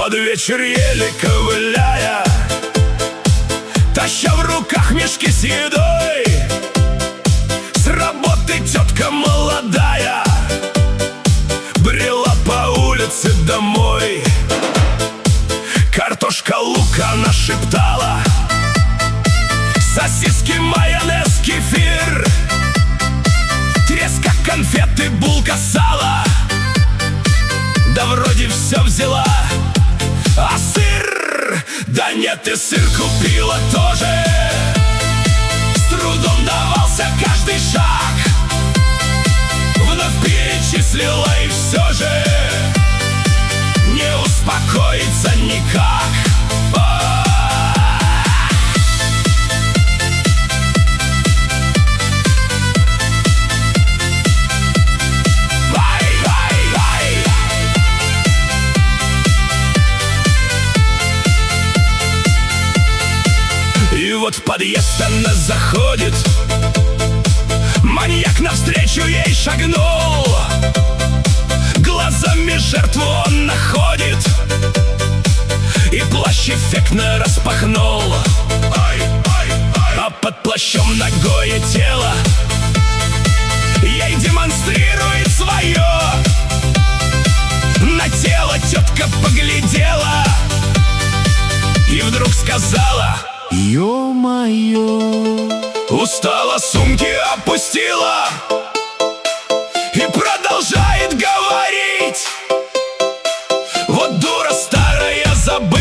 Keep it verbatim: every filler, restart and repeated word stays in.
под вечер еле ковыляя, таща в руках мешки с едой, с работы тетка молодая брела по улице домой. Картошка, лук она шептала, сосиски, майонез, кефир, треска, конфеты, булка, сало. Да вроде все взяла, а сыр? Да нет, и сыр купила тоже. С трудом давался каждый шаг, вновь перечислила и все же не успокоится никак. И вот в подъезд она заходит, маньяк навстречу ей шагнул, глазами жертву он находит и плащ эффектно распахнул. Ай, ай, ай. А под плащом нагое тело ей демонстрирует свое. На тело тетка поглядела и вдруг сказала: ё-моё! Устала, сумки опустила и продолжает говорить: вот дура старая, забыла